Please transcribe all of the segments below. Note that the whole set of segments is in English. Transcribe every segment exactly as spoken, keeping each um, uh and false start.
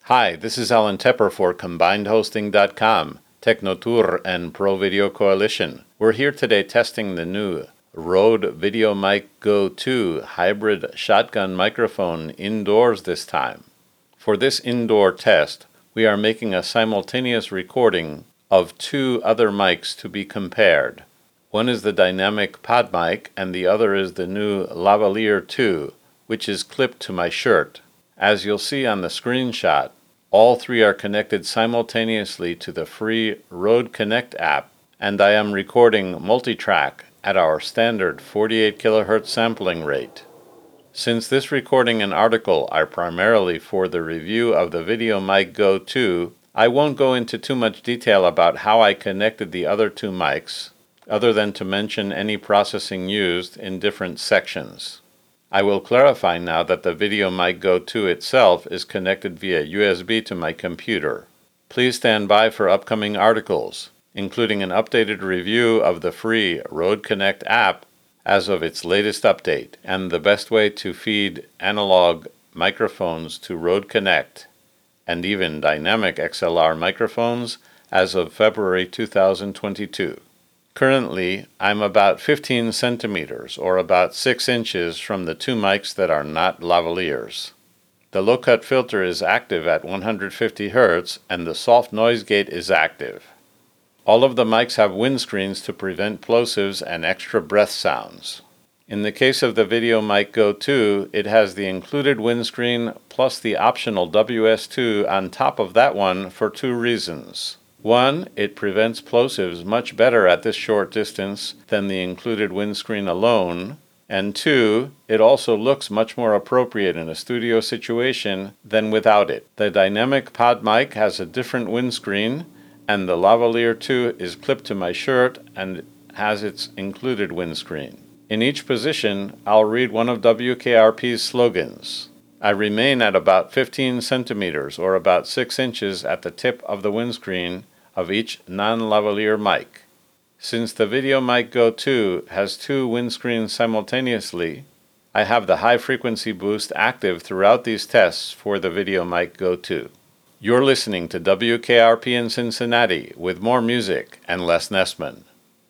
Hi, this is Alan Tepper for Combined Hosting dot com, Technotour, and Pro Video Coalition. We're here today testing the new Rode VideoMic Go two hybrid shotgun microphone indoors this time. For this indoor test, we are making a simultaneous recording of two other mics to be compared. One is the dynamic pod mic and the other is the new Lavalier two, which is clipped to my shirt. As you'll see on the screenshot, all three are connected simultaneously to the free Rode Connect app, and I am recording multitrack at our standard forty-eight kilohertz sampling rate. Since this recording and article are primarily for the review of the VideoMic Go two, I won't go into too much detail about how I connected the other two mics, other than to mention any processing used in different sections. I will clarify now that the VideoMic Go two itself is connected via U S B to my computer. Please stand by for upcoming articles, including an updated review of the free Rode Connect app as of its latest update, and the best way to feed analog microphones to Rode Connect, and even dynamic X L R microphones as of February two thousand twenty-two. Currently, I'm about fifteen centimeters, or about six inches, from the two mics that are not lavaliers. The low-cut filter is active at one hundred fifty hertz, and the soft noise gate is active. All of the mics have windscreens to prevent plosives and extra breath sounds. In the case of the VideoMic Go two, it has the included windscreen plus the optional W S two on top of that one for two reasons. One, it prevents plosives much better at this short distance than the included windscreen alone, and two, it also looks much more appropriate in a studio situation than without it. The dynamic pod mic has a different windscreen, and the Lavalier two is clipped to my shirt and has its included windscreen. In each position, I'll read one of W K R P's slogans. I remain at about fifteen centimeters, or about six inches, at the tip of the windscreen of each non-lavalier mic. Since the VideoMic Go two has two windscreens simultaneously, I have the high-frequency boost active throughout these tests for the VideoMic Go two. You're listening to W K R P in Cincinnati with more music and Les Nessman.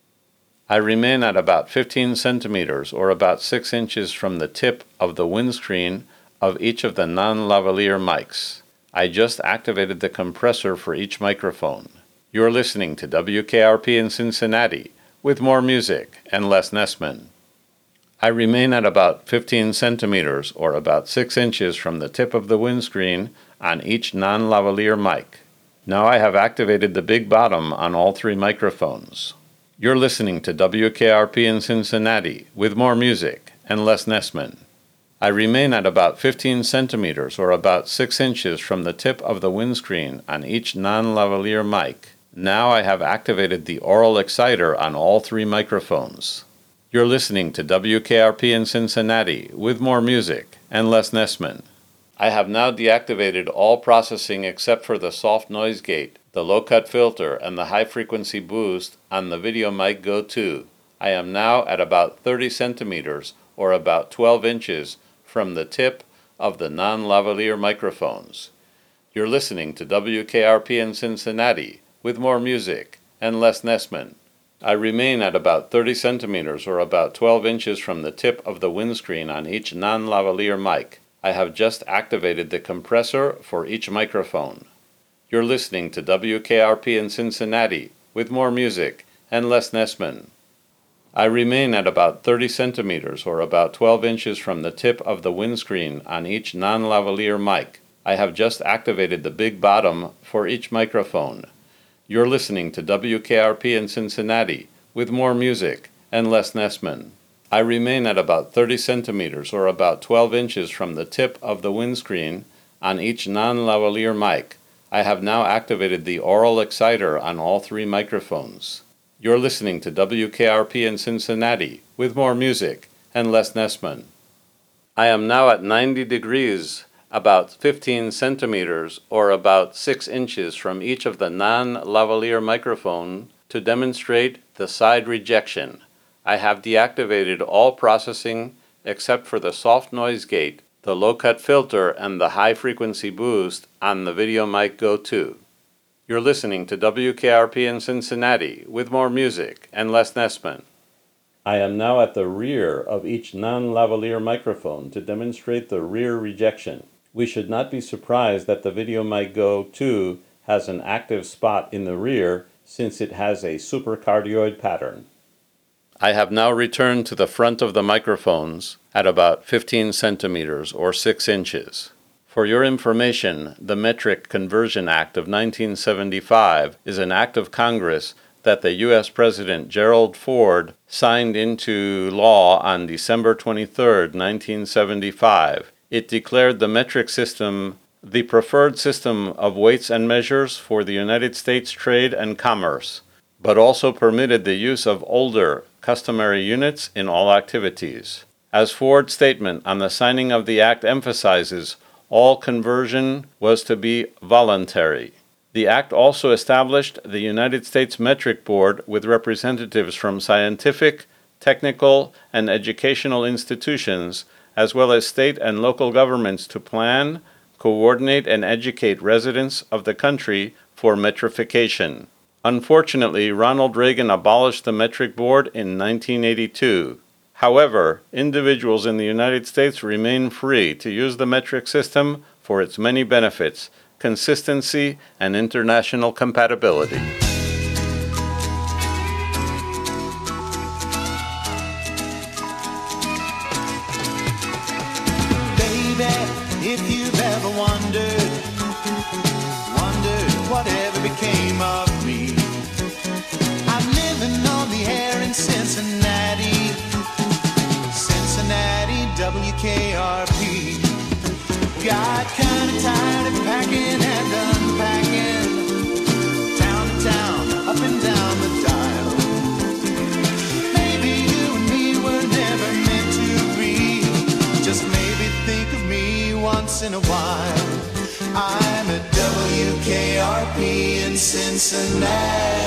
I remain at about fifteen centimeters, or about six inches, from the tip of the windscreen of each of the non-lavalier mics. I just activated the compressor for each microphone. You're listening to W K R P in Cincinnati with more music and Les Nessman. I remain at about fifteen centimeters, or about six inches, from the tip of the windscreen on each non-lavalier mic. Now I have activated the big bottom on all three microphones. You're listening to W K R P in Cincinnati with more music and Les Nessman. I remain at about fifteen centimeters, or about six inches, from the tip of the windscreen on each non-lavalier mic. Now I have activated the oral exciter on all three microphones. You're listening to W K R P in Cincinnati with more music and Les Nessman. I have now deactivated all processing except for the soft noise gate, the low-cut filter, and the high-frequency boost on the VideoMic Go two. I am now at about thirty centimeters, or about twelve inches, from the tip of the non-lavalier microphones. You're listening to W K R P in Cincinnati with more music and Les Nessman. I remain at about thirty centimeters, or about twelve inches, from the tip of the windscreen on each non-lavalier mic. I have just activated the compressor for each microphone. You're listening to W K R P in Cincinnati with more music and Les Nessman. I remain at about thirty centimeters, or about twelve inches, from the tip of the windscreen on each non-lavalier mic. I have just activated the big bottom for each microphone. You're listening to W K R P in Cincinnati with more music and Les Nessman. I remain at about thirty centimeters, or about twelve inches, from the tip of the windscreen on each non-lavalier mic. I have now activated the oral exciter on all three microphones. You're listening to W K R P in Cincinnati with more music and Les Nessman. I am now at ninety degrees, about fifteen centimeters, or about six inches, from each of the non-lavalier microphone to demonstrate the side rejection. I have deactivated all processing except for the soft noise gate, the low-cut filter, and the high-frequency boost on the VideoMic Go two. You're listening to W K R P in Cincinnati with more music and Les Nessman. I am now at the rear of each non-lavalier microphone to demonstrate the rear rejection. We should not be surprised that the VideoMic Go two has an active spot in the rear since it has a supercardioid pattern. I have now returned to the front of the microphones at about fifteen centimeters or six inches. For your information, the Metric Conversion Act of nineteen seventy-five is an act of Congress that the U S President Gerald Ford signed into law on December twenty-third, nineteen seventy-five. It declared the metric system the preferred system of weights and measures for the United States trade and commerce, but also permitted the use of older, customary units in all activities. As Ford's statement on the signing of the act emphasizes, all conversion was to be voluntary. The act also established the United States Metric Board with representatives from scientific, technical, and educational institutions, as well as state and local governments to plan, coordinate, and educate residents of the country for metrification. Unfortunately, Ronald Reagan abolished the Metric Board in nineteen eighty-two. However, individuals in the United States remain free to use the metric system for its many benefits, consistency, and international compatibility. Baby, if you've ever wondered, wondered whatever became of me, I'm living on the air in Cincinnati, Cincinnati, W K R P. Got kinda tired of packing and unpacking, town to town, up and down the dial. Maybe you and me were never meant to be, just maybe think of me once in a while. I'm at W K R P in Cincinnati.